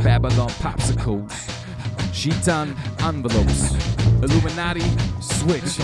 Babylon popsicles, sheet on envelopes, Illuminati switch.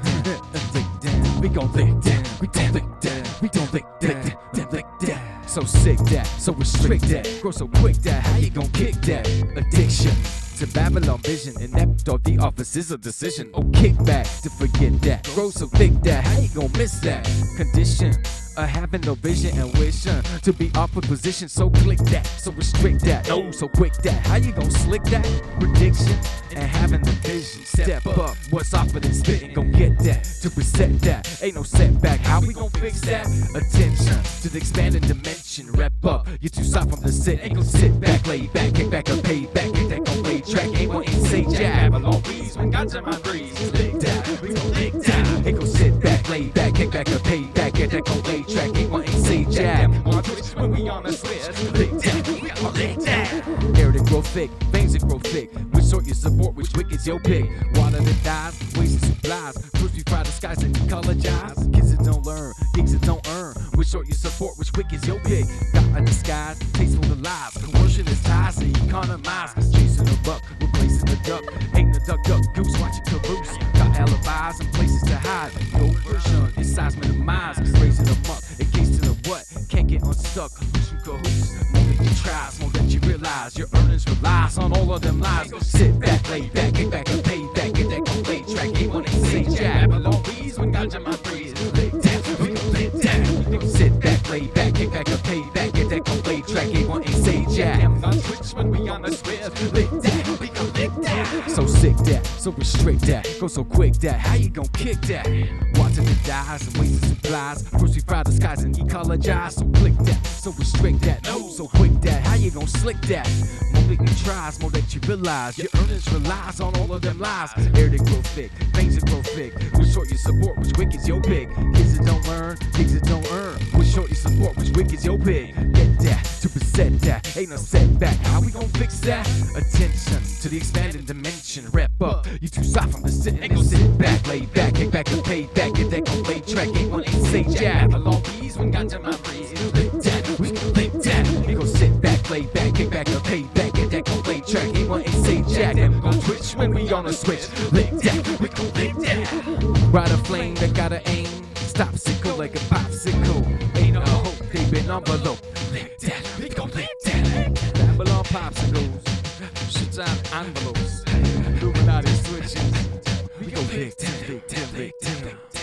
We gon' lick that, we gon' lick that, we gon' lick that, lick that. So sick that, so restrict that, grow so quick that, how you gon' kick that? Addiction to Babylon vision, inept of the office is a decision. Oh, kick back to forget that, grow so thick that, how you gon' miss that? Condition having no vision and wishing to be off of position, so click that, so restrict that, oh, so quick that, how you gon' slick that? Prediction and having the vision, step up, what's off of this spitting, gon' get that, to reset that, ain't no setback, how we gon' fix that? Attention to the expanding dimension, rep up, you're too soft from the sit, ain't gon' sit back, lay back, kick back a pay back, get that gon' lay track, ain't gon' say jab, along breeze, when got to my breeze, lick that, we gon' lick that, ain't gon' sit back, lay back, kick back a pay back, get that gon' lay track, ain't gon' say jab, on Twitch when we on a switch, lick that, we gon' lick that, air that grow thick, veins that grow thick, which sort you support, which wickets your pick, water that dies, waste and supplies, first we fry the skies and ecologize, kids that don't learn, gigs that don't earn, which sort you support, which wickets your pick, got a disguise, tasteful to lies, coercion is ties to economize, chasing a buck, replacing the duck, ain't the duck goose, watching caboose, got alibis and places to hide, no version, it's size minimized, raising them up, in case to the what, can't get unstuck, loose from cahoots, more than you try, more than you realize, your earnings relies on all of them lies, sit back, lay back, kick back and pay back, get that gon' lay track, ain't one ain't say jab, along breeze, when got my breeze, lick that, we gon' lick that, sit back, lay back, kick back and pay back, get that gon' lay track, ain't one ain't say jab, on Twitch when we on the switch, lick that, we gon' lick that, so sick that, so restrict that, go so quick that, how you gon' kick that, watching the dies and waste the supplies, first we fry the skies and ecologize, so click that, so restrict that, no, so quick that, how you gon' slick that, more that you tries, more that you realize, your earnings relies on all of them lies, air that grow thick, veins that grow thick, which sort you support, which wickets your pick, kids that don't learn, gigs that don't earn, which sort you support, which wickets your pick, get that, to reset that, ain't no setback, how we gon' fix that? Attention to the expanding dimension, rep up, you too soft from the sitting, ain't gon' sit back, lay back, kick back and pay back, get that gon' lay track, ain't one ain't say jab, along breeze, when got to my breeze, lick that, we gon' lick that, ain't gon' sit back, lay back, kick back and pay back, get that gon' lay track, ain't one ain't say jab, gon' twitch when we on a switch, lick that, we gon' lick that, ride a flame that gotta aim, stop sickle like a popsicle, ain't no hope, they been envelope, lick that, we gon' lick that, Babylon popsicles, shit on envelopes, Illuminati switches, we gon' lick that, lick that, lick that.